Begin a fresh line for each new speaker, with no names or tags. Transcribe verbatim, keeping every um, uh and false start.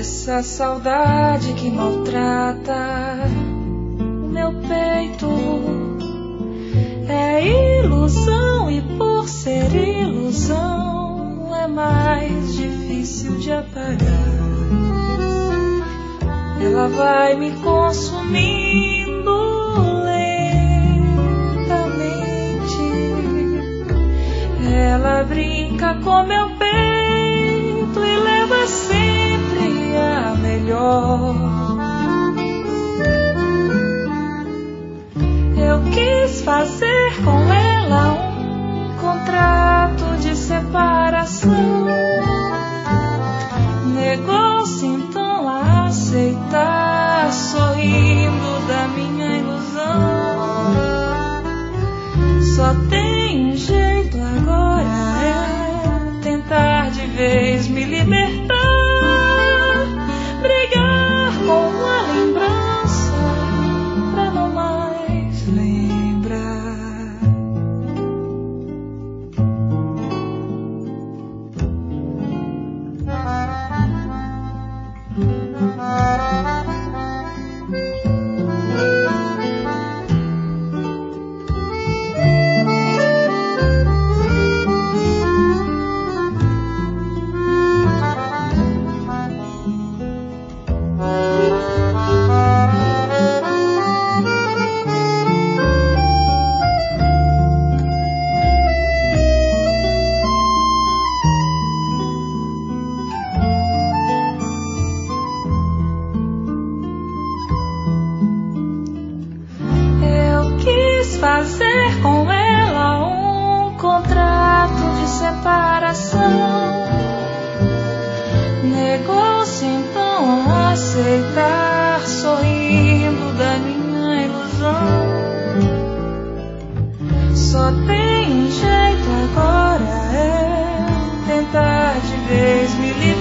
Essa saudade que maltrata o meu peito é ilusão, e por ser ilusão é mais difícil de apagar. Ela vai me consumindo lentamente. Ela brinca com meu peito e leva sempre a melhor. Eu quis fazer com ela um contrato de separação. Negou-se então a aceitar, sorrindo da minha ilusão. Só tem um jeito agora, é tentar de vez me libertar, brigar com a lembrança pra não mais lembrar. Fazer com ela um contrato de separação. Negou-se então a aceitar, sorrindo da minha ilusão. Só tem um jeito agora, é tentar de vez me livrar.